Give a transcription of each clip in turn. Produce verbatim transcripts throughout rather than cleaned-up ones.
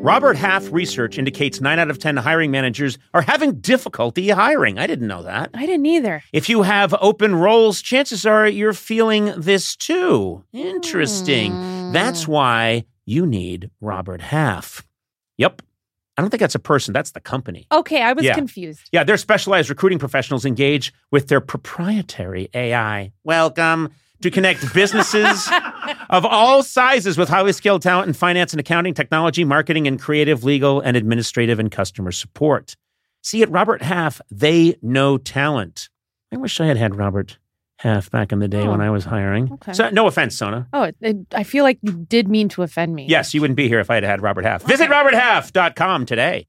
Robert Half research indicates nine out of ten hiring managers are having difficulty hiring. I didn't know that. I didn't either. If you have open roles, chances are you're feeling this too. Interesting. Mm. That's why you need Robert Half. Yep. I don't think that's a person. That's the company. Okay, I was yeah. confused. Yeah, their specialized recruiting professionals engage with their proprietary A I. Welcome to connect businesses of all sizes with highly skilled talent in finance and accounting, technology, marketing, and creative, legal, and administrative and customer support. See, at Robert Half, they know talent. I wish I had had Robert Half back in the day oh. when I was hiring. Okay. So, no offense, Sona. Oh, it, it, I feel like you did mean to offend me. Yes, you wouldn't be here if I had had Robert Half. Okay. Visit robert half dot com today.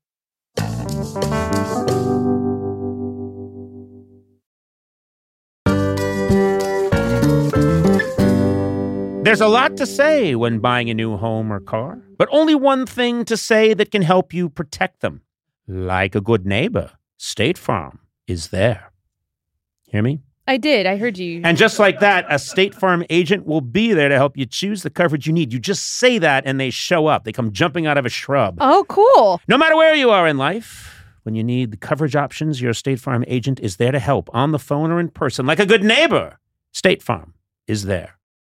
There's a lot to say when buying a new home or car, but only one thing to say that can help you protect them. Like a good neighbor, State Farm is there. Hear me? I did. I heard you. And just like that, a State Farm agent will be there to help you choose the coverage you need. You just say that and they show up. They come jumping out of a shrub. Oh, cool. No matter where you are in life, when you need the coverage options, your State Farm agent is there to help on the phone or in person. Like a good neighbor, State Farm is there.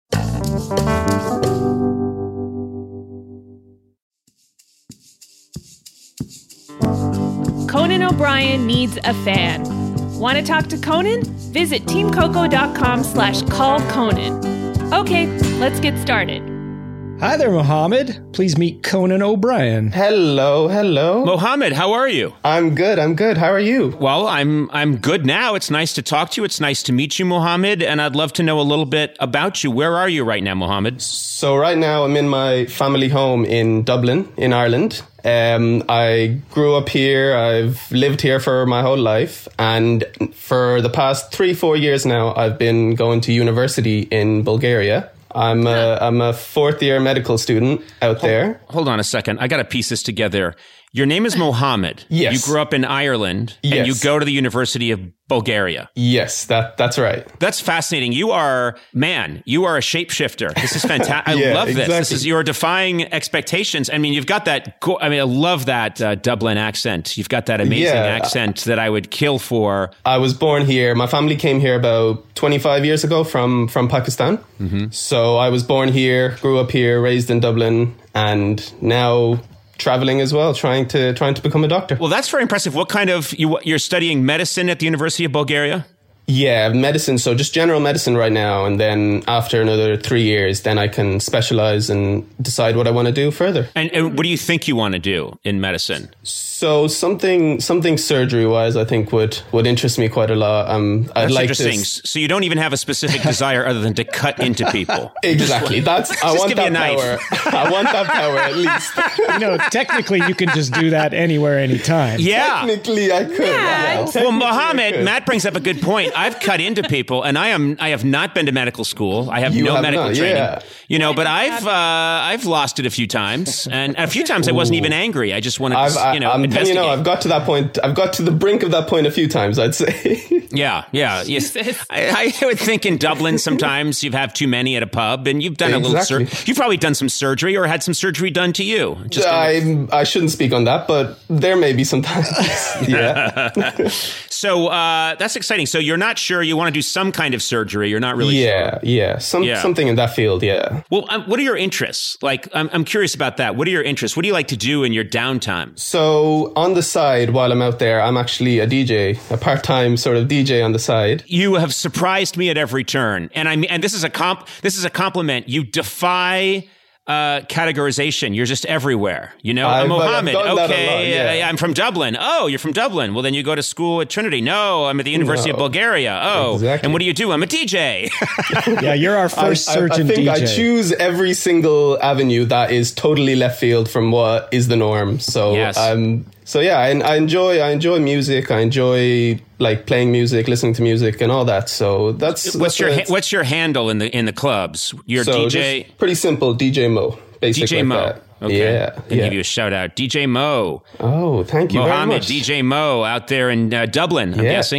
Conan O'Brien needs a fan. Want to talk to Conan? Visit teamcoco.com slash call Conan. Okay, let's get started. Hi there, Mohammed. Please meet Conan O'Brien. Hello, hello. Mohammed, how are you? I'm good, I'm good. How are you? Well, I'm I'm good now. It's nice to talk to you. It's nice to meet you, Mohammed, and I'd love to know a little bit about you. Where are you right now, Mohammed? So right now I'm in my family home in Dublin, in Ireland. Um, I grew up here. I've lived here for my whole life. And for the past three, four years now, I've been going to university in Bulgaria. I'm a, I'm a fourth year medical student out hold, there. Hold on a second. I got to piece this together. Your name is Mohammed. Yes. You grew up in Ireland yes. and you go to the University of Bulgaria. Yes, that that's right. That's fascinating. You are, man, you are a shapeshifter. This is fantastic. I yeah, love this. Exactly. This is, you're defying expectations. I mean, you've got that, I mean, I love that uh, Dublin accent. You've got that amazing yeah. accent that I would kill for. I was born here. My family came here about twenty-five years ago from, from Pakistan. Mm-hmm. So I was born here, grew up here, raised in Dublin, and now traveling as well, trying to trying to become a doctor. Well, that's very impressive. What kind of, you, you're studying medicine at the University of Bulgaria? Yeah, medicine. So just general medicine right now. And then after another three years, then I can specialize and decide what I want to do further. And, and what do you think you want to do in medicine? So something something surgery-wise, I think would, would interest me quite a lot. Um, I'd That's like interesting. To... So you don't even have a specific desire other than to cut into people. Exactly. That's I want that power. I want that power at least. You know, technically you can just do that anywhere, anytime. Yeah. Technically I could. Yeah. Yeah. Well, Mohammed, Matt brings up a good point. I've cut into people, and I am I have not been to medical school. I have You no have medical not, training. yeah. You know, but I've uh, I've lost it a few times, and a few times I wasn't even angry. I just wanted I've, to, you know, I'm, investigate. You know, I've got to that point. I've got to the brink of that point a few times, I'd say. Yeah, yeah. Yes. I, I would think in Dublin sometimes you've had too many at a pub, and you've done Exactly. a little. Sur- you've probably done some surgery or had some surgery done to you. Just I I shouldn't speak on that, but there may be some times. Yeah. So uh, that's exciting. So you're not sure you want to do some kind of surgery. You're not really yeah, sure. Yeah, Some Yeah. something in that field. Yeah. Well, um, what are your interests? Like, I'm I'm curious about that. What are your interests? What do you like to do in your downtime? So on the side, while I'm out there, I'm actually a D J, a part-time sort of D J on the side. You have surprised me at every turn, and I mean, and this is a comp. This is a compliment. You defy uh, categorization. You're just everywhere. You know, I've- I'm Mohammed. I've done that a Okay, lot, yeah. uh, I'm from Dublin. Oh, you're from Dublin. Well, then you go to school at Trinity. No, I'm at the University No. of Bulgaria. Oh, Exactly. and what do you do? I'm a D J. Yeah, you're our first I, I, surgeon I think D J. I choose every single avenue that is totally left field from what is the norm. So Yes. um, so yeah, I, I enjoy I enjoy music. I enjoy like playing music, listening to music, and all that. So that's what's that's your what ha- it's- What's your handle in the in the clubs? You're so D J. just pretty simple, D J Mo. Basically D J like Mo. that. Okay. Yeah, Can yeah. give you a shout out. D J Mo. Oh, thank you very Mohammed, much. D J Mo out there in uh, Dublin, I'm Yeah. guessing.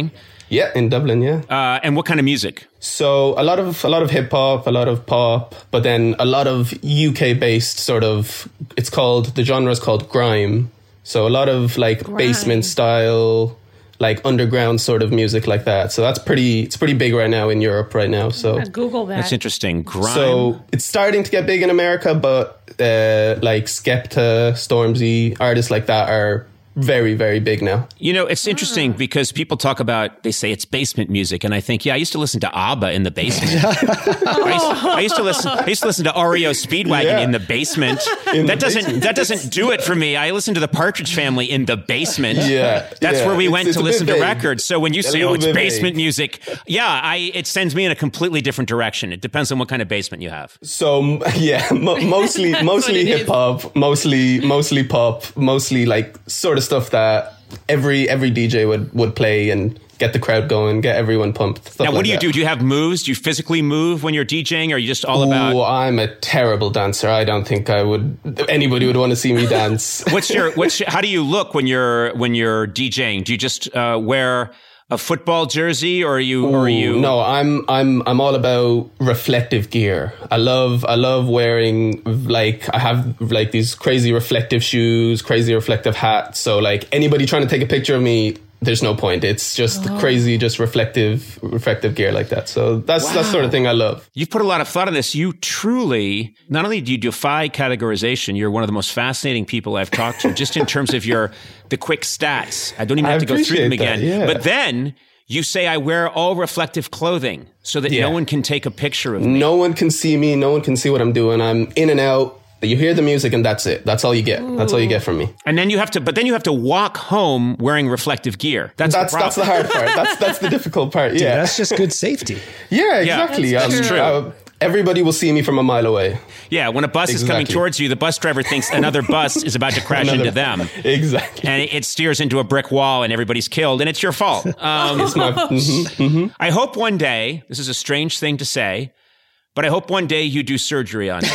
Yeah, in Dublin, yeah. Uh, and what kind of music? So a lot of a lot of hip hop, a lot of pop, but then a lot of U K based sort of. It's called the genre is called grime. So a lot of like Grime. basement style, like underground sort of music like that. So that's pretty. It's pretty big right now in Europe right now. So Uh, Google that. That's interesting. Grime. so it's starting to get big in America, but uh, like Skepta, Stormzy, artists like that are very, very big now. You know, it's interesting because people talk about, they say it's basement music. And I think, yeah, I used to listen to ABBA in the basement. I, used, I used to listen, I used to listen to R E O Speedwagon Yeah. in the basement. In that the doesn't, basement. that doesn't do it for me. I listen to the Partridge Family in the basement. Yeah. That's yeah. where we It's- went it's to a bit listen to vague. records. So when you A say, little oh, it's bit basement vague. music. Yeah, I, it sends me in a completely different direction. It depends on what kind of basement you have. So m- yeah, mo- mostly mostly what it is. hip hop, mostly mostly pop, mostly like sort of stuff that every every D J would would play and get the crowd going, get everyone pumped. Stuff Now, what like do you that. do? Do you have moves? Do you physically move when you're DJing? Or are you just all about... Oh, I'm a terrible dancer. I don't think I would. Anybody would want to see me dance. What's your what's your, how do you look when you're when you're DJing? Do you just uh, wear a football jersey, or are you or are you Ooh, no, I'm I'm I'm all about reflective gear. I love I love wearing like I have like these crazy reflective shoes, crazy reflective hats. So like anybody trying to take a picture of me, there's no point. It's just crazy, just reflective reflective gear like that. So that's that's the sort of thing I love. You've put a lot of thought in this. You truly, not only do you defy categorization, you're one of the most fascinating people I've talked to, just in terms of your the quick stats. I don't even I have to go through them appreciate that, again. yeah. But then you say I wear all reflective clothing so that Yeah. no one can take a picture of me. No one can see me. No one can see what I'm doing. I'm in and out. You hear the music and that's it. That's all you get. That's all you get from me. And then you have to, but then you have to walk home wearing reflective gear. That's That's the that's the problem. hard part. That's that's the difficult part. Yeah, That's just good safety. yeah, exactly. That's Um, true. uh, everybody will see me from a mile away. Yeah, when a bus is coming Exactly. towards you, the bus driver thinks another bus is about to crash Another- into them. Exactly. And it steers into a brick wall and everybody's killed and it's your fault. Um, It's not- mhm, mhm. I hope one day, this is a strange thing to say, but I hope one day you do surgery on me.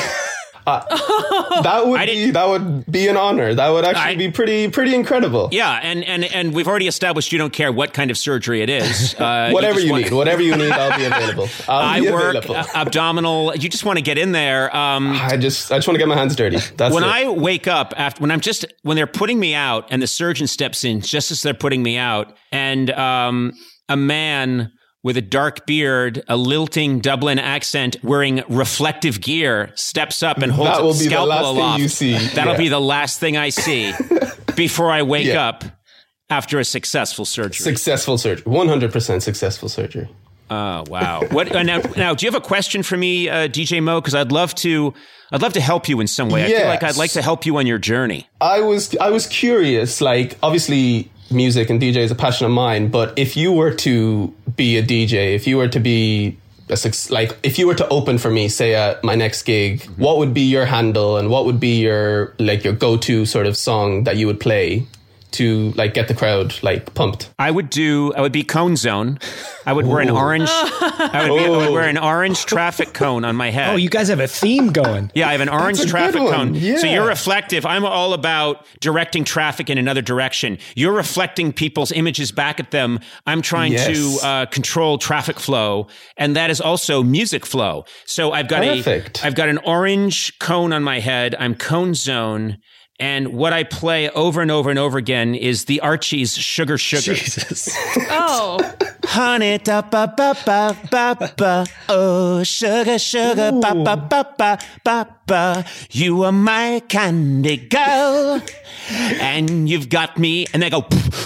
That would I be didn't- that would be an honor. That would actually I- be pretty pretty incredible. Yeah, and, and, and we've already established you don't care what kind of surgery it is. Uh, Whatever just you want- need, whatever you need, I'll be available. I'll I be work available. uh, abdominal. You just want to get in there. Um, I just I just want to get my hands dirty. That's when it. I wake up after when I'm just when they're putting me out and the surgeon steps in just as they're putting me out and um, a man with a dark beard, a lilting Dublin accent, wearing reflective gear, steps up and holds That a will be the scalpel last thing aloft. you see. That'll Yeah. be the last thing I see before I wake Yeah. up after a successful surgery. Successful surgery, one hundred percent successful surgery. Oh wow! What uh, now? Now, do you have a question for me, uh, D J Mo? Because I'd love to. I'd love to help you in some way. I feel like I'd Yes. like to help you on your journey. I was I was curious. Like obviously, music and D J is a passion of mine. But if you were to be a D J, if you were to be a, suc- like if you were to open for me, say at my next gig, what would be your handle and what would be your like your go to sort of song that you would play to like get the crowd like pumped? I would do. I would be cone zone. I would wear an orange. I would, be, I would wear an orange traffic cone on my head. Oh, you guys have a theme going. Yeah, I have an orange a good traffic one. cone. Yeah. So you're reflective. I'm all about directing traffic in another direction. You're reflecting people's images back at them. I'm trying Yes. to uh, control traffic flow, and that is also music flow. So I've got Perfect. a I've got an orange cone on my head. I'm cone zone. And what I play over and over and over again is the Archies' Sugar Sugar. Jesus. Oh, Honey, da ba ba ba ba ba. Oh, sugar, sugar, ba ba ba ba ba ba. You are my candy girl, and you've got me. And they go,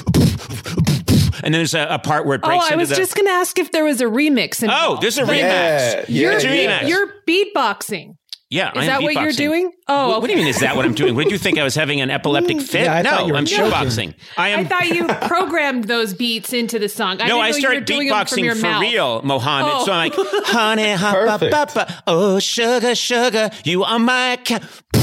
and then there's a, a part where it oh! breaks I into was the. just going to ask if there was a remix. oh, Involved. there's a remix. Yeah, You're, yeah, There's a yeah. remix. you're beatboxing. Yeah, Is that what you're beatboxing. doing? Oh, What, what do you mean? Is that what I'm doing? What did you think? I was having an epileptic fit? Yeah, I no, thought you were I'm joking. showboxing. I am. I thought you programmed those beats into the song. I No, didn't I know you started were doing them from beatboxing your for mouth. real, Mohammed. Oh. So I'm like, honey, ha, ba, Perfect. ba, ba. Oh, sugar, sugar, you are my ca-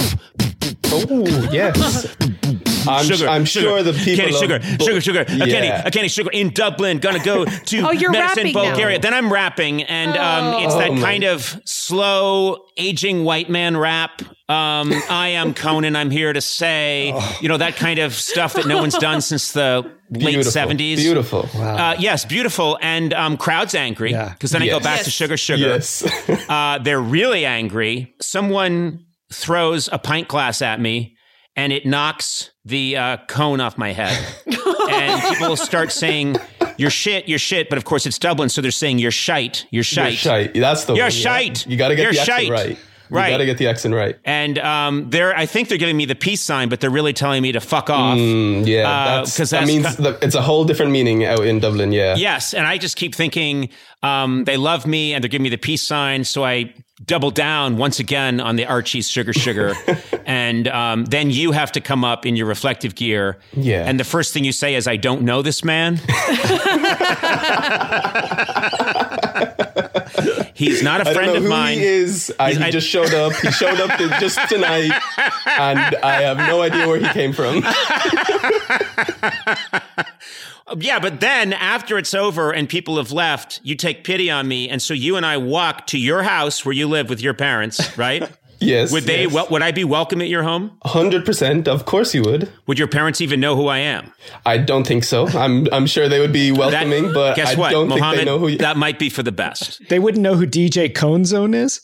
Oh yes. I'm, sugar. I'm sugar. sure the people Kenny of sugar, Bu- sugar, sugar, a Kenny, Yeah. a Kenny sugar in Dublin. Gonna go to Oh, you're Medicine, rapping now. Bulgaria. Then I'm rapping, and um, it's Oh. that Oh, my- kind of slow aging white man rap. Um, I am Conan. I'm here to say, oh. you know, that kind of stuff that no one's done since the late beautiful. seventies. Beautiful. Wow. Uh, yes, beautiful. And um, crowd's angry because yeah. then yes. I go back yes. to Sugar Sugar. Yes. uh, they're really angry. Someone throws a pint glass at me and it knocks the uh, cone off my head. And people start saying, you're shit, you're shit. But of course, it's Dublin, so they're saying you're shite, you're shite. You're shite. That's the You're one. shite. Yeah. You got to get you're the accent shite. right. You right. got to get the accent right. And um, they're, I think they're giving me the peace sign, but they're really telling me to fuck off. Mm, yeah, uh, that's, that's, that means co- the, it's a whole different meaning out in Dublin, yeah. Yes, and I just keep thinking um, they love me and they're giving me the peace sign, so I double down once again on the Archie's Sugar Sugar. And um, then you have to come up in your reflective gear. Yeah. And the first thing you say is, I don't know this man. He's not a I friend don't know of who mine. He is. I, he I, just showed up. He showed up to, just tonight, and I have no idea where he came from. Yeah, but then after it's over and people have left, you take pity on me, and so you and I walk to your house where you live with your parents, right? Yes. Would they? Yes. Well, would I be welcome at your home? one hundred percent. Of course you would. Would your parents even know who I am? I don't think so. I'm I'm sure they would be welcoming, that, but guess I what, don't Mohammed, think they know who you... That might be for the best. They wouldn't know who D J Cone Zone is?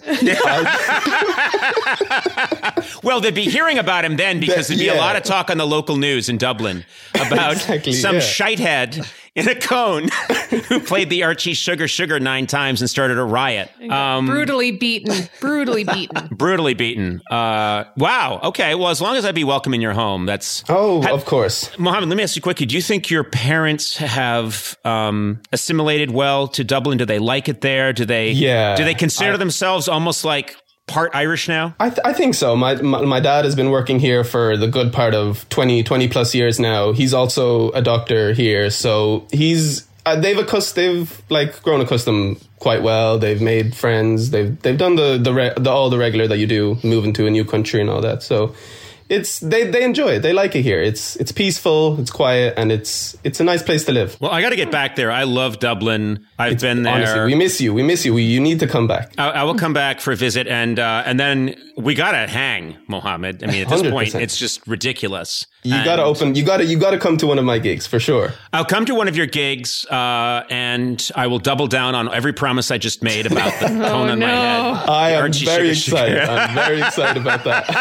Well, they'd be hearing about him then because there'd be yeah. a lot of talk on the local news in Dublin about exactly, some yeah. shitehead in a cone who played the Archie Sugar Sugar nine times and started a riot. Um, brutally beaten. Brutally beaten. Brutally beaten. Uh, wow. Okay. Well, as long as I'd be welcome in your home, that's... Oh, ha- of course. Mohammed, let me ask you quickly. Do you think your parents have um, assimilated well to Dublin? Do they like it there? Do they, yeah, do they consider I- themselves almost like... part Irish now? I, th- I think so. My, my my dad has been working here for the good part of twenty, twenty plus years now. He's also a doctor here, so he's uh, they've accust- they've like grown accustomed quite well. They've made friends. They've they've done the the, re- the all the regular that you do, moving to a new country and all that. So it's they they enjoy it. They like it here. It's it's peaceful, it's quiet, and it's it's a nice place to live. Well, I got to get back there. I love Dublin. I've it's, been there. Honestly, we miss you. We miss you. We, you need to come back. I, I will come back for a visit, and uh, and then we got to hang, Mohammed. I mean, at this one hundred point, percent. it's just ridiculous. You And gotta open. You gotta. You gotta come to one of my gigs for sure. I'll come to one of your gigs, uh, and I will double down on every promise I just made about the cone oh, on no. my head. I am Archie very Sugar excited. Sugar. I'm very excited about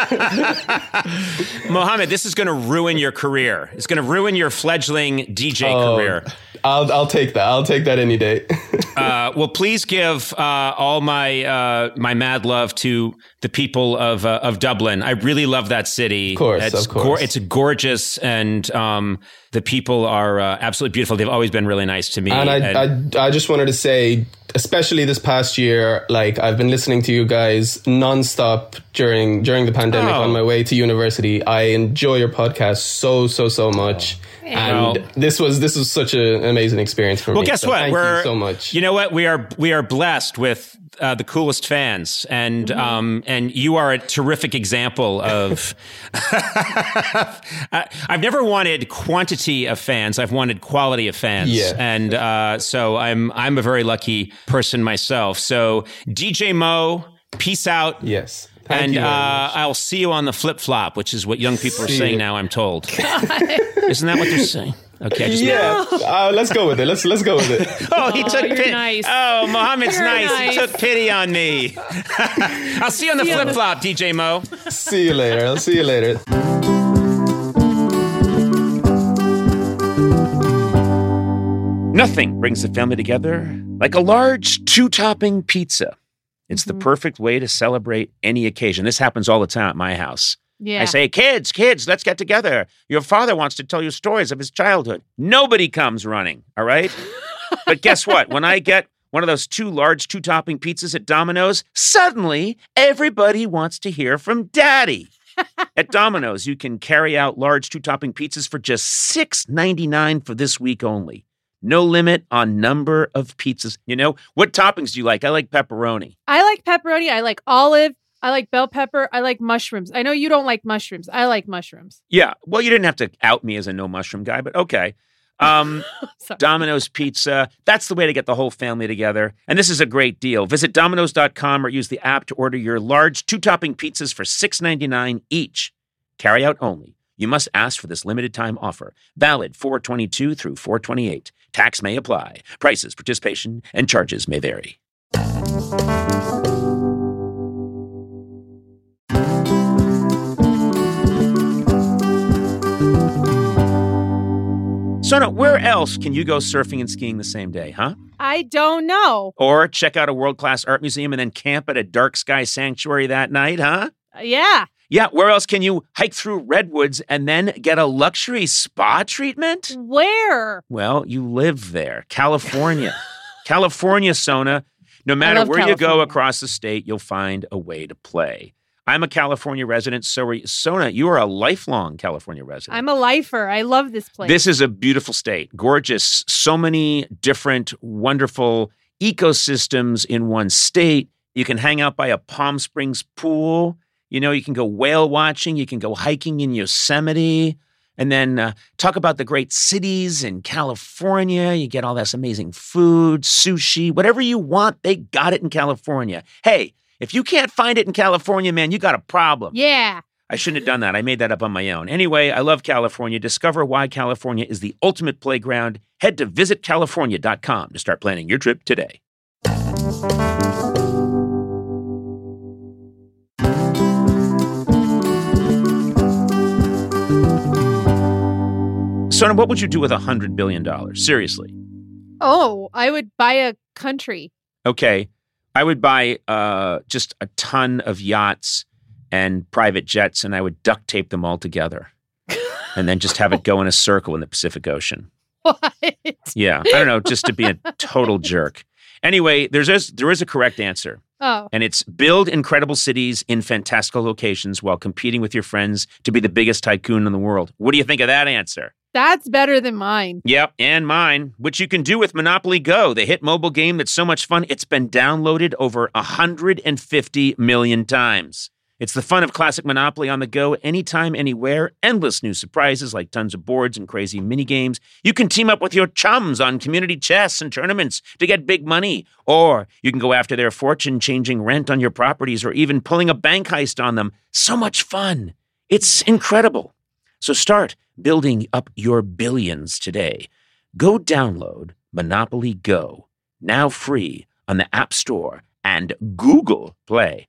that. Mohammed, this is going to ruin your career. It's going to ruin your fledgling D J Oh, career. I'll I'll take that. I'll take that any day. Uh, well, please give uh, all my uh, my mad love to the people of uh, of Dublin. I really love that city. Of course, it's of course. Go- it's gorgeous, and um, the people are uh, absolutely beautiful. They've always been really nice to me. And I, and- I I just wanted to say, especially this past year, like I've been listening to you guys nonstop during during the pandemic Oh. on my way to university. I enjoy your podcast so so so much. And Well- this was this was such a, an amazing experience for Well, me. guess So what? Thank We're you so much. You know what? We are we are blessed with uh, the coolest fans, and Mm-hmm. um, and you are a terrific example of. I- I've never wanted quantity of fans. I've wanted quality of fans, Yeah. and uh, so I'm I'm a very lucky person myself. So D J Mo, peace out. Yes. Thank and you very uh, much. I'll see you on the flip flop, which is what young people are See saying you. now. I'm told. Isn't that what they're saying? Okay. I just Yeah, uh, let's go with it. Let's let's go with it. Oh, he took you're pity. nice. Oh, Mohammed's You're nice. nice. He took pity on me. I'll see you on the See you on flip flop, D J Mo. See you later. I'll see you later. Nothing brings the family together like a large two-topping pizza. It's Mm-hmm. the perfect way to celebrate any occasion. This happens all the time at my house. Yeah. I say, kids, kids, let's get together. Your father wants to tell you stories of his childhood. Nobody comes running, all right? But guess what? When I get one of those two large two-topping pizzas at Domino's, suddenly everybody wants to hear from Daddy. At Domino's, you can carry out large two-topping pizzas for just six ninety-nine for this week only. No limit on number of pizzas. You know, what toppings do you like? I like pepperoni. I like pepperoni. I like olive. I like bell pepper. I like mushrooms. I know you don't like mushrooms. I like mushrooms. Yeah, well, you didn't have to out me as a no mushroom guy, but okay. Um, Sorry. Domino's Pizza. That's the way to get the whole family together. And this is a great deal. Visit Domino's dot com or use the app to order your large two-topping pizzas for six ninety-nine each. Carry out only. You must ask for this limited time offer. Valid four twenty-two through four twenty-eight. Tax may apply. Prices, participation, and charges may vary. Sona, where else can you go surfing and skiing the same day, huh? I don't know. Or check out a world-class art museum and then camp at a dark sky sanctuary that night, huh? Uh, yeah. Yeah, where else can you hike through redwoods and then get a luxury spa treatment? Where? Well, you live there. California. California, Sona. No matter love where you go California. across the state, you'll find a way to play. I'm a California resident, so are you. Sona, you are a lifelong California resident. I'm a lifer. I love this place. This is a beautiful state, gorgeous, so many different wonderful ecosystems in one state. You can hang out by a Palm Springs pool. You know, you can go whale watching. You can go hiking in Yosemite. And then uh, talk about the great cities in California. You get all this amazing food, sushi, whatever you want, they got it in California. Hey, if you can't find it in California, man, you got a problem. Yeah. I shouldn't have done that. I made that up on my own. Anyway, I love California. Discover why California is the ultimate playground. Head to visit california dot com to start planning your trip today. Sona, what would you do with one hundred billion dollars? Seriously. Oh, I would buy a country. Okay. I would buy uh, just a ton of yachts and private jets, and I would duct tape them all together and then just have it go in a circle in the Pacific Ocean. What? Yeah. I don't know, just to be a total jerk. Anyway, there's a, there is a correct answer. Oh. And it's build incredible cities in fantastical locations while competing with your friends to be the biggest tycoon in the world. What do you think of that answer? That's better than mine. Yep, and mine, which you can do with Monopoly Go, the hit mobile game that's so much fun, it's been downloaded over one hundred fifty million times. It's the fun of classic Monopoly on the go, anytime, anywhere, endless new surprises like tons of boards and crazy mini games. You can team up with your chums on community chess and tournaments to get big money, or you can go after their fortune changing rent on your properties or even pulling a bank heist on them. So much fun. It's incredible. So start building up your billions today. Go download Monopoly Go, now free on the App Store and Google Play.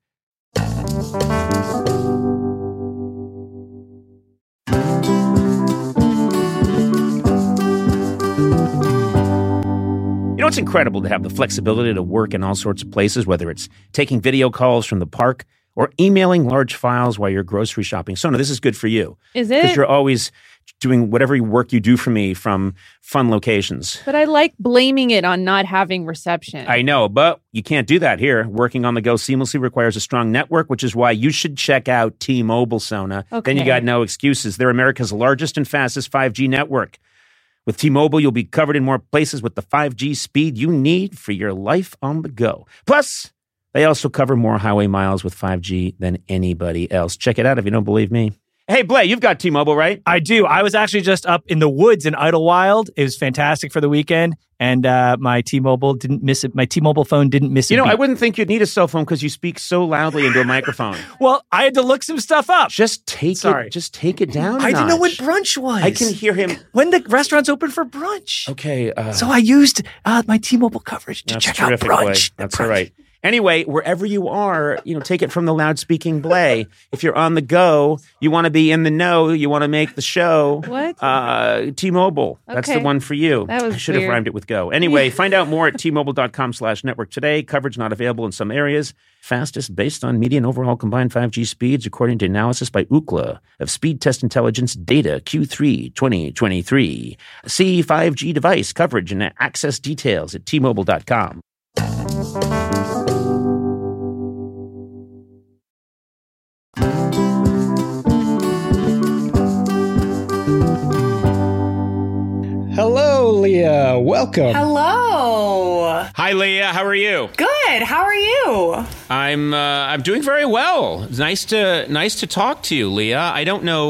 You know, it's incredible to have the flexibility to work in all sorts of places, whether it's taking video calls from the park or emailing large files while you're grocery shopping. Sona, this is good for you. Is Because it? you're always doing whatever work you do for me from fun locations. But I like blaming it on not having reception. I know, but you can't do that here. Working on the go seamlessly requires a strong network, which is why you should check out T-Mobile, Sona. Okay. Then you got no excuses. They're America's largest and fastest five G network. With T-Mobile, you'll be covered in more places with the five G speed you need for your life on the go. Plus, they also cover more highway miles with five G than anybody else. Check it out if you don't believe me. Hey, Blay, you've got T-Mobile, right? I do. I was actually just up in the woods in Idlewild. It was fantastic for the weekend, and uh, my T-Mobile didn't miss it. My T-Mobile phone didn't miss it. You know, I wouldn't think you'd need a cell phone because you speak so loudly into a microphone. Well, I had to look some stuff up. Just take Sorry. it. Just take it down. a I didn't know when notch. brunch was. I can hear him. when the restaurant's open for brunch. Okay. Uh, So I used uh, my T-Mobile coverage to that's check out terrific, brunch. Blay. The That's brunch. all right. Anyway, wherever you are, you know, take it from the loud-speaking Blay. If you're on the go, you want to be in the know, you want to make the show. What? Uh, T-Mobile. That's the Okay. one for you. That was I should have weird. rhymed it with go. Anyway, find out more at T-Mobile.com slash network today. Coverage not available in some areas. Fastest based on median overall combined five G speeds, according to analysis by Ookla of Speed Test Intelligence data Q three twenty twenty-three. See five G device coverage and access details at T Mobile dot com. Hello, Leah. Welcome. Hello. Hi, Leah. How are you? Good. How are you? I'm uh, I'm doing very well. It's nice to nice to talk to you, Leah. I don't know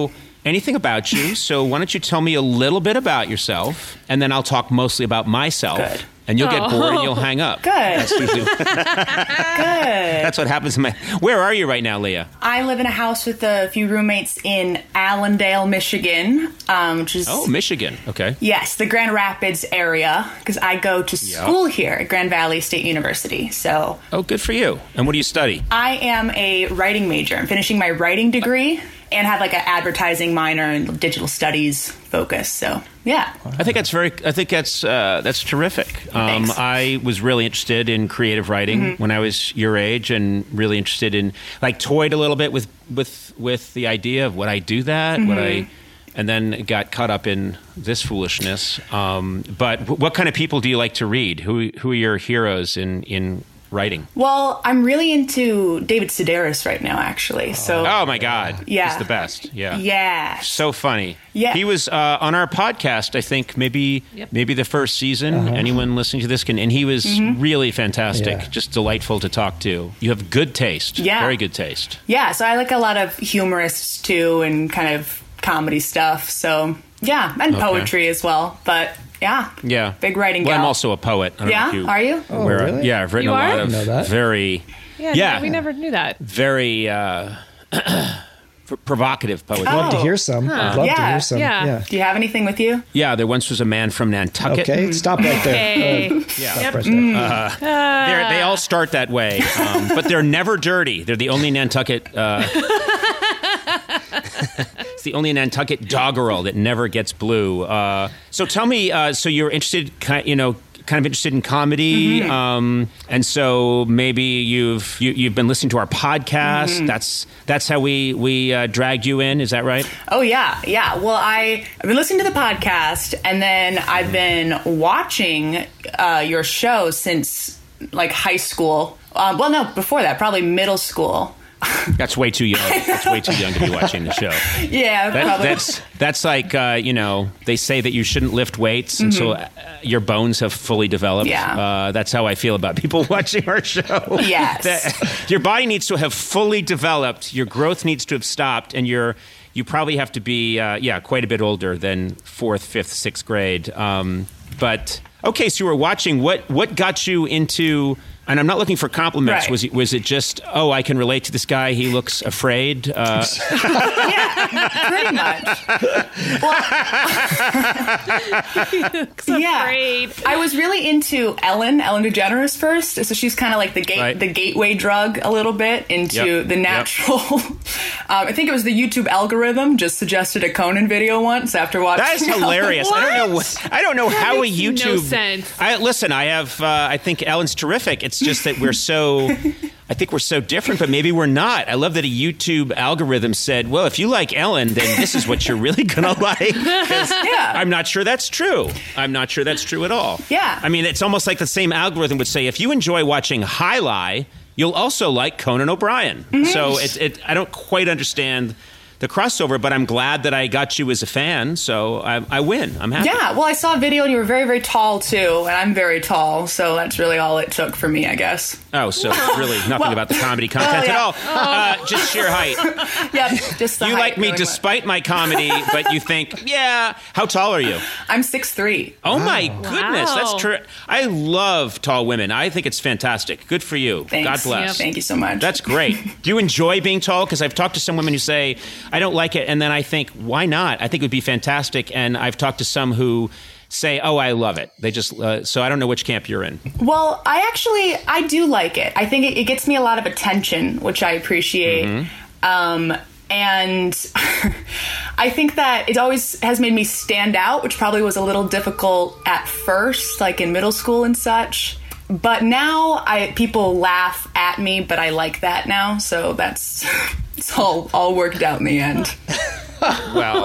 anything about you. So why don't you tell me a little bit about yourself, and then I'll talk mostly about myself. Good. And you'll get Oh. bored and you'll hang up. Good. That's usually Good. that's what happens. In my, where are you right now, Leah? I live in a house with a few roommates in Allendale, Michigan, um, which is Oh, Michigan. Okay. yes, the Grand Rapids area, because I go to Yeah. school here at Grand Valley State University. So Oh, good for you. And what do you study? I am a writing major. I'm finishing my writing degree and have like an advertising minor and digital studies focus. So yeah. I think that's very. I think that's uh, that's terrific. Um, Thanks. I was really interested in creative writing Mm-hmm. when I was your age, and really interested in like toyed a little bit with with with the idea of would I do that? Would Mm-hmm. I? And then got caught up in this foolishness. Um, but w- what kind of people do you like to read? Who who are your heroes in in writing? Well, I'm really into David Sedaris right now, actually. So Oh my God! Yeah. He's the best. Yeah. yeah. So funny. Yeah. He was uh, on our podcast, I think maybe Yep. maybe the first season. Anyone listening to this can, and he was Mm-hmm. really fantastic, Yeah. just delightful to talk to. You have good taste. Yeah. Very good taste. Yeah, so I like a lot of humorists too and kind of comedy stuff. So yeah, and Okay. poetry as well. But yeah. Yeah. Big writing Well, gal. I'm also a poet. I don't Yeah? know if you, Are you? Oh, where- really? Yeah, I've written You a are? lot I of didn't know that. very, Yeah, Yeah. we never knew that. very uh, pr- provocative poetry. Love to Oh. hear some. I'd love to Yeah. hear some. Yeah. Yeah. Do you have anything with you? Yeah, there once was a man from Nantucket. Okay, stop right there. Hey. Uh, Yeah. stop right there. They're, they all start that way, um, but they're never dirty. They're the only Nantucket. Uh, it's the only Nantucket doggerel that never gets blue. Uh, so tell me, uh, so you're interested, ki- you know, kind of interested in comedy, um, and so maybe you've you, you've been listening to our podcast. That's that's how we we uh, dragged you in. Is that right? Oh yeah, yeah. Well, I I've been listening to the podcast, and then I've been watching uh, your show since like high school. Um, well, no, before that, probably middle school. That's way too young. That's way too young to be watching the show. Yeah, That, probably. that's that's like uh, you know, they say that you shouldn't lift weights until uh, your bones have fully developed. Yeah. Uh, that's how I feel about people watching our show. Yes. That- your body needs to have fully developed. Your growth needs to have stopped, and you're you probably have to be uh, yeah quite a bit older than fourth, fifth, sixth grade. Um, but okay, so you were watching. What what got you into? And I'm not looking for compliments. Right. Was it was it just oh I can relate to this guy? He looks afraid. Uh, Yeah, pretty much. Yeah. Afraid. I was really into Ellen, Ellen DeGeneres first. So she's kind of like the gate, Right. the gateway drug a little bit into Yep. the Yep. natural. um, I think it was the YouTube algorithm just suggested a Conan video once after watching. That is hilarious. I don't know. What, I don't know how a makes no YouTube. sense. I listen. I have. Uh, I think Ellen's terrific. It's just that we're so. I think we're so different, but maybe we're not. I love that a YouTube algorithm said, "Well, if you like Ellen, then this is what you're really gonna like." 'Cause Yeah. I'm not sure that's true. I'm not sure that's true at all. Yeah. I mean, it's almost like the same algorithm would say, if you enjoy watching High Lie, you'll also like Conan O'Brien. So it, it. I don't quite understand the crossover, but I'm glad that I got you as a fan, so I, I win. I'm happy. Yeah, well, I saw a video and you were very, very tall too, and I'm very tall, so that's really all it took for me, I guess. Oh, so really nothing Well- about the comedy content well, at yeah. all. Uh, just sheer height. Yep, just the You height like me really despite my comedy, but you think, yeah. How tall are you? went. I'm six three. Oh my goodness, that's Wow. true. I love tall women. I think it's fantastic. Good for you. Thanks. God bless. Thank you so much. That's great. Do you enjoy being tall? Because I've talked to some women who say, I don't like it. And then I think, why not? I think it would be fantastic. And I've talked to some who say, oh, I love it. They just, uh, so I don't know which camp you're in. Well, I actually, I do like it. I think it, it gets me a lot of attention, which I appreciate. Mm-hmm. Um, and I think that it always has made me stand out, which probably was a little difficult at first, like in middle school and such. But now I people laugh at me, but I like that now. So that's it's all, all worked out in the end. Well,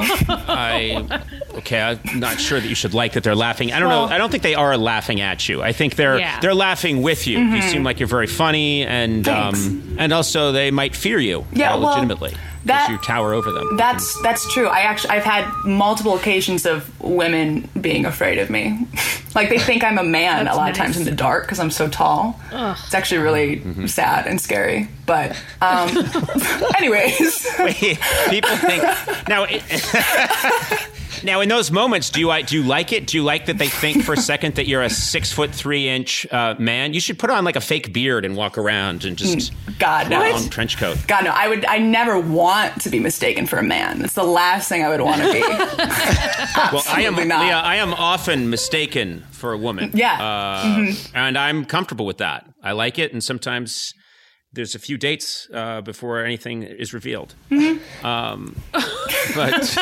I okay. I'm not sure that you should like that they're laughing. I don't know. I don't think they are laughing at you. I think they're Yeah. they're laughing with you. You seem like you're very funny, and Thanks. um, and also they might fear you. Yeah, uh, well, legitimately, that- because you tower over them. That's that's true. I actually I've had multiple occasions of women being afraid of me. Like they think I'm a man a lot of times in the dark because I'm so tall. It's actually really sad and scary. But um, anyways, Wait, people think now. It, now, in those moments, do you do you like it? Do you like that they think for a second that you're a six foot three inch uh, man? You should put on like a fake beard and walk around and just God, no, what? long trench coat. God, no, I would. I never want to be mistaken for a man. It's the last thing I would want to be. Well, I am, not. Leah. I am often mistaken for a woman. Yeah, uh, mm-hmm. and I'm comfortable with that. I like it, and sometimes there's a few dates uh, before anything is revealed. Mm-hmm. Um, but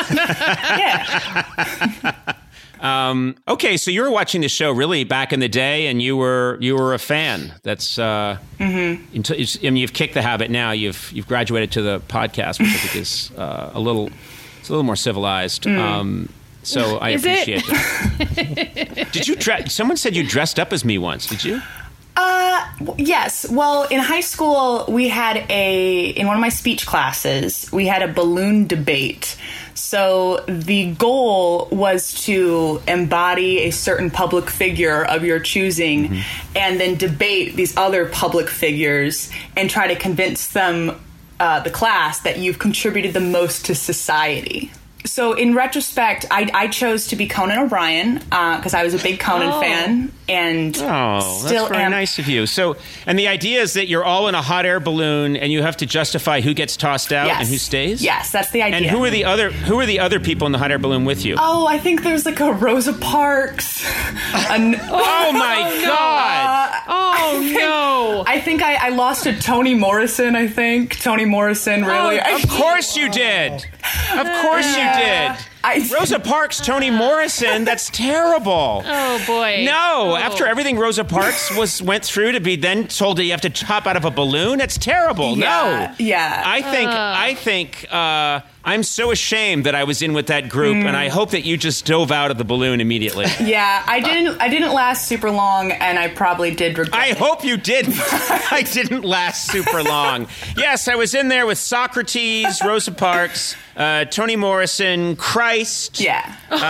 yeah. um, okay, so you were watching the show really back in the day, and you were you were a fan. That's uh, mm-hmm. until, I mean, you've kicked the habit now. You've you've graduated to the podcast, which I think is uh, a little it's a little more civilized. Mm. Um, so I is appreciate it? that. Did you? Dre- Someone said you dressed up as me once. Did you? Uh, yes. Well, in high school, we had a, in one of my speech classes, we had a balloon debate. So the goal was to embody a certain public figure of your choosing mm-hmm. and then debate these other public figures and try to convince them, uh, the class, that you've contributed the most to society. So in retrospect, I, I chose to be Conan O'Brien because uh, I was a big Conan oh. fan, and oh, still that's very am. nice of you. So, and the idea is that you're all in a hot air balloon, and you have to justify who gets tossed out Yes. and who stays. Yes, that's the idea. And who are the other who are the other people in the hot air balloon with you? Oh, I think there's like a Rosa Parks. An, oh my God! Uh, Oh I think, no! I think I, I lost to Toni Morrison. I think Toni Morrison really. Oh, of course you did. Of course Yeah. you did. I, Rosa Parks, Toni Morrison. That's terrible. Oh boy! No, Oh. after everything Rosa Parks was went through to be then told that you have to hop out of a balloon, that's terrible. Yeah, no, yeah. I think Uh. I think uh, I'm so ashamed that I was in with that group, Mm. and I hope that you just dove out of the balloon immediately. Yeah, I didn't. I didn't last super long, and I probably did regret. I it. hope you didn't. I didn't last super long. Yes, I was in there with Socrates, Rosa Parks, uh, Toni Morrison, Christ. Yeah.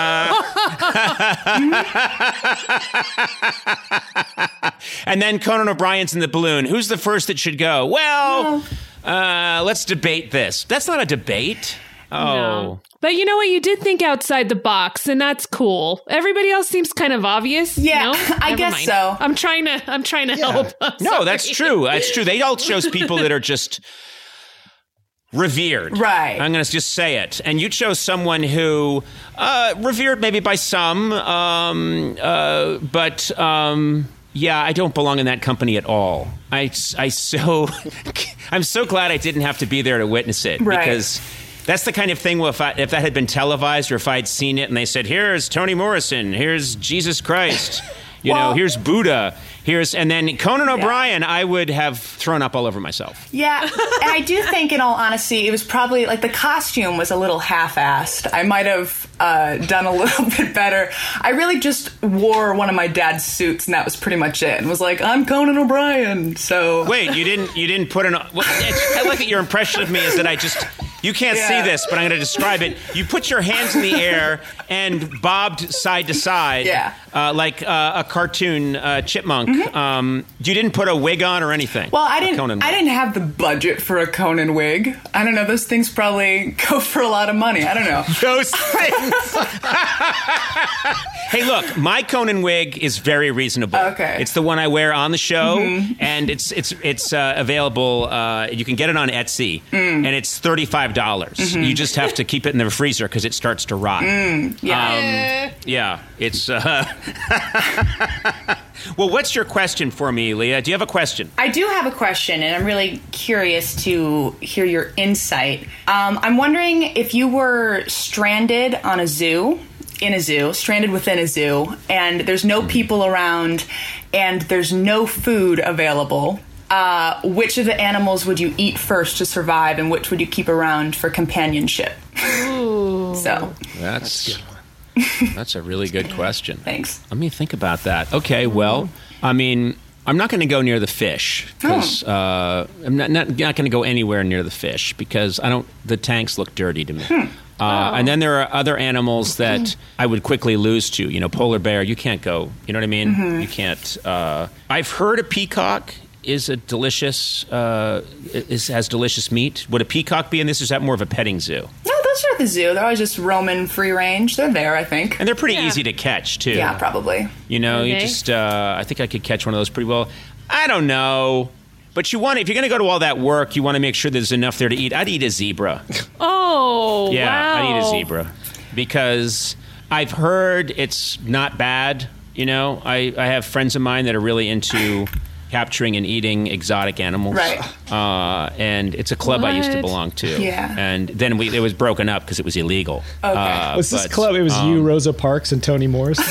And then Conan O'Brien's in the balloon. Who's the first that should go? Well, uh, let's debate this. That's not a debate. Oh. No. But you know what? You did think outside the box, and that's cool. Everybody else seems kind of obvious. Yeah, no? I Never guess mind. so. I'm trying to. I'm trying to help. I'm No, sorry. that's true. That's true. They all chose people that are just revered. Right. I'm going to just say it. And you chose someone who, uh, revered maybe by some, um, uh, but, um, yeah, I don't belong in that company at all. I, I so, I'm so glad I didn't have to be there to witness it. Right. Because that's the kind of thing, well, if, I, if that had been televised or if I'd seen it and they said, here's Toni Morrison, here's Jesus Christ, you Well- know, here's Buddha, here's, and then Conan O'Brien, I would have thrown up all over myself. Yeah, and I do think, in all honesty, it was probably like the costume was a little half-assed. I might have uh, done a little bit better. I really just wore one of my dad's suits, and that was pretty much it. And was like, I'm Conan O'Brien. So Wait, you didn't you didn't put an? Well, I like that your impression of me is that I just. You can't Yeah. see this, but I'm going to describe it. You put your hands in the air and bobbed side to side, Yeah. uh, like uh, a cartoon uh, chipmunk. Mm-hmm. Um, you didn't put a wig on or anything. Well, I A didn't. Conan I wig. didn't have the budget for a Conan wig. I don't know. Those things probably go for a lot of money. I don't know. Those things. Hey, look, my Conan wig is very reasonable. Okay. It's the one I wear on the show, Mm-hmm. and it's it's it's uh, available. Uh, you can get it on Etsy, Mm. and it's thirty-five dollars. Mm-hmm. You just have to keep it in the freezer because it starts to rot. Mm, Yeah. Um, yeah, it's. Uh... Well, what's your question for me, Leah? Do you have a question? I do have a question, and I'm really curious to hear your insight. Um, I'm wondering if you were stranded on a zoo, in a zoo, stranded within a zoo, and there's no people around, and there's no food available. Uh, which of the animals would you eat first to survive, and which would you keep around for companionship? Ooh. So, That's that's a really good question. thanks. Let me think about that. Okay, well, I mean, I'm not going to go near the fish because uh, I'm not not, not going to go anywhere near the fish because I don't. The tanks look dirty to me. Uh, and then there are other animals that I would quickly lose to. You know, polar bear. You can't go. You know what I mean? You can't. Uh, I've heard a peacock is a delicious uh, is has delicious meat? Would a peacock be in this? Or is that more of a petting zoo? No, those are at the zoo. They're always just roaming free range. They're there, I think. And they're pretty Yeah. easy to catch too. Yeah, probably. You know, you Okay. just uh, I think I could catch one of those pretty well. I don't know. But you want if you're going to go to all that work, you want to make sure there's enough there to eat. I'd eat a zebra. Oh, Yeah, wow. I'd eat a zebra because I've heard it's not bad. You know, I, I have friends of mine that are really into capturing and eating exotic animals. Right. Uh, and it's a club I used to What? belong to. Yeah. And then we it was broken up because it was illegal. Okay. Uh, Was this but, club? It was um, you, Rosa Parks, and Tony Morrison.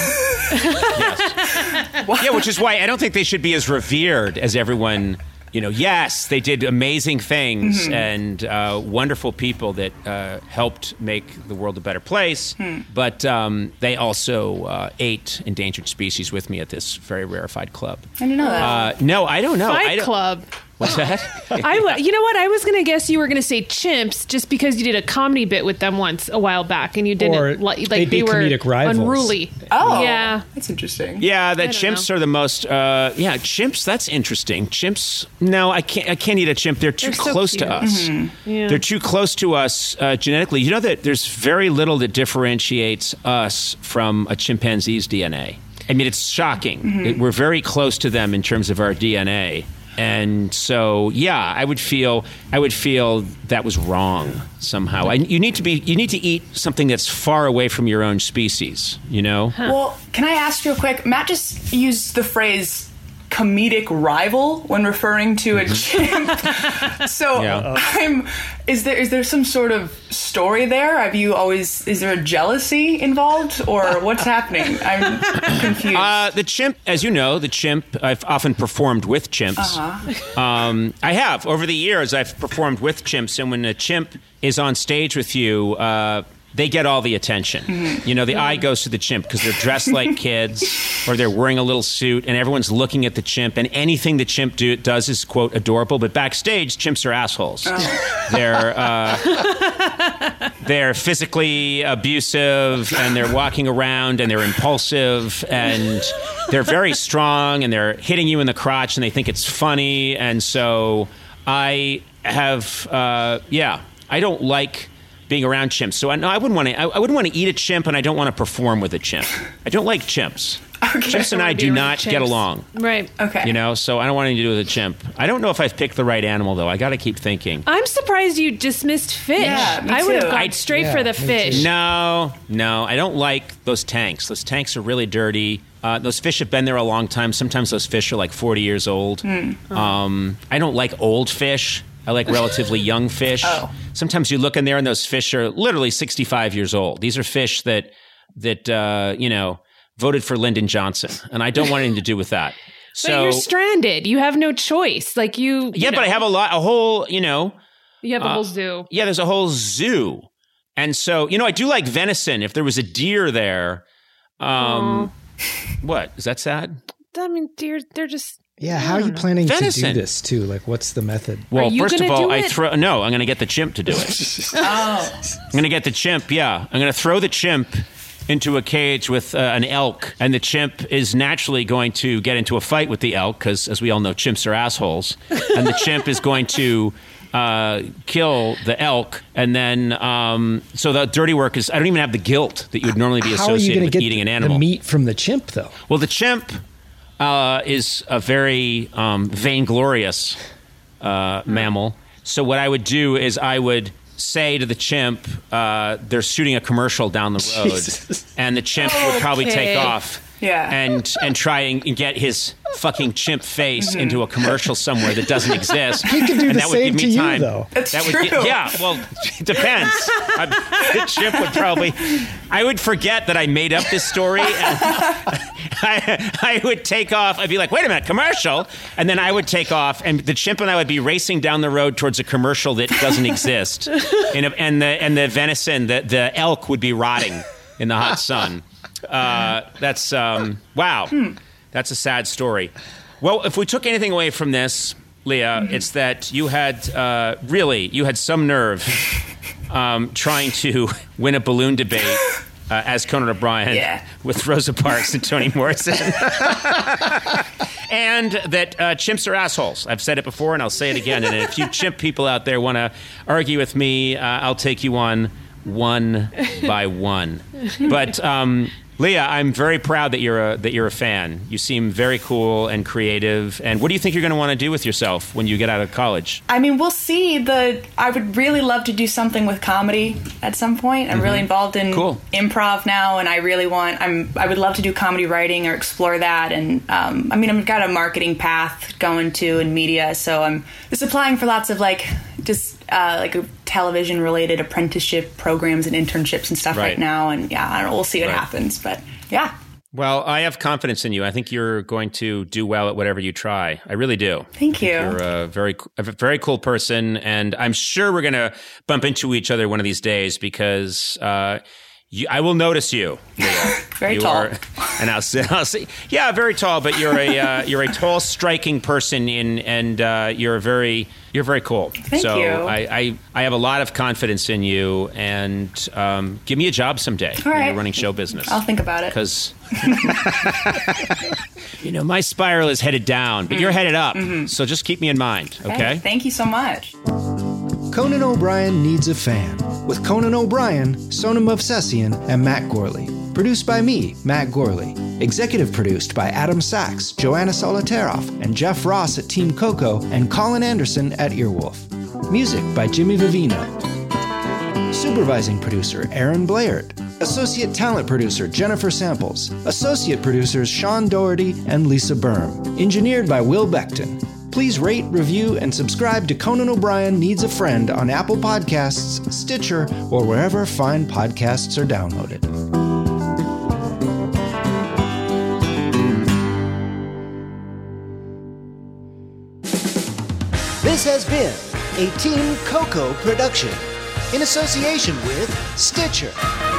Yeah, which is why I don't think they should be as revered as everyone. You know, yes, they did amazing things Mm-hmm. and uh, wonderful people that uh, helped make the world a better place. Hmm. But um, they also uh, ate endangered species with me at this very rarefied club. I didn't know that. Uh, no, I don't know. I Fight don't, Club. What's that? I, w- you know what? I was going to guess you were going to say chimps just because you did a comedy bit with them once a while back and you didn't Or li- like they'd be they were comedic rivals. unruly. Oh, Yeah. That's interesting. Yeah, the don't chimps know. are the most. Uh, yeah, chimps. That's interesting. Chimps. No, I can't. I can't eat a chimp. They're too They're so close cute. to us. Yeah. They're too close to us uh, genetically. You know that there's very little that differentiates us from a chimpanzee's D N A. I mean, it's shocking. It- we're very close to them in terms of our D N A. And so, yeah, I would feel I would feel that was wrong somehow. I, you need to be you need to eat something that's far away from your own species. You know. Well, can I ask real quick? Matt just used the phrase comedic rival when referring to a chimp. So Yeah. I'm is there is there some sort of story there? Have you always is there a jealousy involved or what's happening? I'm confused. Uh, the chimp, as you know, the chimp, I've often performed with chimps. Um, I have. Over the years, I've performed with chimps, and when a chimp is on stage with you, uh, they get all the attention. You know, the eye goes to the chimp because they're dressed like kids or they're wearing a little suit and everyone's looking at the chimp and anything the chimp do, does is, quote, adorable. But backstage, chimps are assholes. They're, uh, they're physically abusive and they're walking around and they're impulsive and they're very strong and they're hitting you in the crotch and they think it's funny. And so I have, uh, yeah, I don't like being around chimps. So I, no, I wouldn't want to. I, I wouldn't want to eat a chimp, and I don't want to perform with a chimp. I don't like chimps. Chimps and I do not get along. Right. okay. You know, so I don't want anything to do with a chimp. I don't know if I've picked the right animal, though. I got to keep thinking. I'm surprised you dismissed fish. Yeah, me I would have too. gone I- straight yeah, for the me too. fish. No, no, I don't like those tanks. Those tanks are really dirty. Uh, those fish have been there a long time. Sometimes those fish are like forty years old. Um, I don't like old fish. I like relatively young fish. Oh. Sometimes you look in there and those fish are literally sixty-five years old. These are fish that that uh, you know voted for Lyndon Johnson, and I don't want anything to do with that. But So you're stranded. You have no choice. Like you. you yeah, know, but I have a lot, a whole, you know, You have a whole zoo. yeah, there's a whole zoo. And so, you know, I do like venison. If there was a deer there, um, what? Is that sad? I mean, deer. They're just. Yeah, how are you planning Venison. to do this too? Like, what's the method? Well, you first of gonna all, do I it? throw. No, I'm going to get the chimp to do it. Oh. I'm going to get the chimp, yeah. I'm going to throw the chimp into a cage with uh, an elk, and the chimp is naturally going to get into a fight with the elk, because, as we all know, chimps are assholes. And the chimp is going to uh, kill the elk, and then, um, so the dirty work is, I don't even have the guilt that you would normally be How are you associated going to with get eating an the animal. meat from the chimp, though? Well, the chimp uh, is a very um, vainglorious uh, mammal. So what I would do is I would say to the chimp, uh, they're shooting a commercial down the road, Jesus. and the chimp would probably Okay. take off. Yeah. And and try and get his fucking chimp face into a commercial somewhere that doesn't exist. He could do and the that would same give me to you, time. though. That's that would true. Get, yeah, well, it depends. I, the chimp would probably. I would forget that I made up this story. And I, I would take off. I'd be like, wait a minute, commercial. And then I would take off, and the chimp and I would be racing down the road towards a commercial that doesn't exist. and, and, the, and the venison, the, the elk would be rotting in the hot sun. Uh, that's, um, wow. That's a sad story. Well, if we took anything away from this, Leah, it's that you had, uh, really, you had some nerve um, trying to win a balloon debate uh, as Conan O'Brien Yeah. with Rosa Parks and Toni Morrison. and that uh, chimps are assholes. I've said it before, and I'll say it again. And if you chimp people out there want to argue with me, uh, I'll take you on one by one. But um, Leah, I'm very proud that you're a that you're a fan. You seem very cool and creative. And what do you think you're going to want to do with yourself when you get out of college? I mean, we'll see. The I would really love to do something with comedy at some point. I'm mm-hmm. really involved in cool. improv now, and I really want. I'm. I would love to do comedy writing or explore that. And um, I mean, I've got a marketing path going to in media, so I'm just applying for lots of like just uh, like television related apprenticeship programs and internships and stuff right, right now. And yeah, I don't know. We'll see what right. happens. But yeah. Well, I have confidence in you. I think you're going to do well at whatever you try. I really do. Thank you. You're a very, a very cool person, and I'm sure we're going to bump into each other one of these days because uh, you, I will notice you. Leah. Very you tall. Are, and I'll say, I'll say, yeah, very tall. But you're a uh, you're a tall, striking person, in, and uh, you're very you're very cool. Thank so you. I, I I have a lot of confidence in you, and um, give me a job someday. All right. When you're running show business. I'll think about it. Because you know my spiral is headed down, but mm. you're headed up. Mm-hmm. So just keep me in mind, okay? okay? Thank you so much. Conan O'Brien Needs a Fan, with Conan O'Brien, Sonam Movsesian, and Matt Gorley. Produced by me, Matt Gorley. Executive produced by Adam Sachs, Joanna Solitaroff, and Jeff Ross at Team Coco, and Colin Anderson at Earwolf. Music by Jimmy Vivino. Supervising producer, Aaron Blaird. Associate talent producer, Jennifer Samples. Associate producers, Sean Doherty and Lisa Berm. Engineered by Will Beckton. Please rate, review, and subscribe to Conan O'Brien Needs a Friend on Apple Podcasts, Stitcher, or wherever fine podcasts are downloaded. This has been a Team Coco production in association with Stitcher.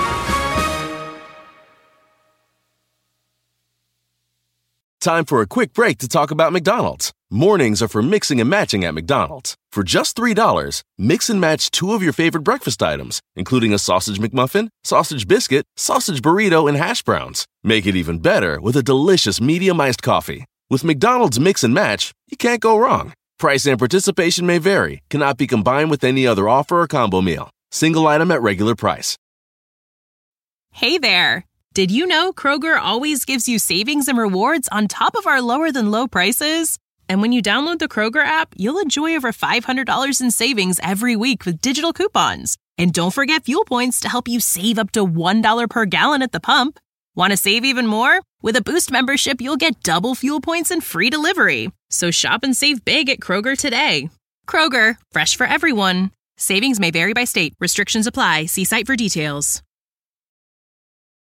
Time for a quick break to talk about McDonald's. Mornings are for mixing and matching at McDonald's. For just three dollars, mix and match two of your favorite breakfast items, including a sausage McMuffin, sausage biscuit, sausage burrito, and hash browns. Make it even better with a delicious medium iced coffee. With McDonald's Mix and Match, you can't go wrong. Price and participation may vary, cannot be combined with any other offer or combo meal. Single item at regular price. Hey there! Did you know Kroger always gives you savings and rewards on top of our lower-than-low prices? And when you download the Kroger app, you'll enjoy over five hundred dollars in savings every week with digital coupons. And don't forget fuel points to help you save up to one dollar per gallon at the pump. Want to save even more? With a Boost membership, you'll get double fuel points and free delivery. So shop and save big at Kroger today. Kroger, fresh for everyone. Savings may vary by state. Restrictions apply. See site for details.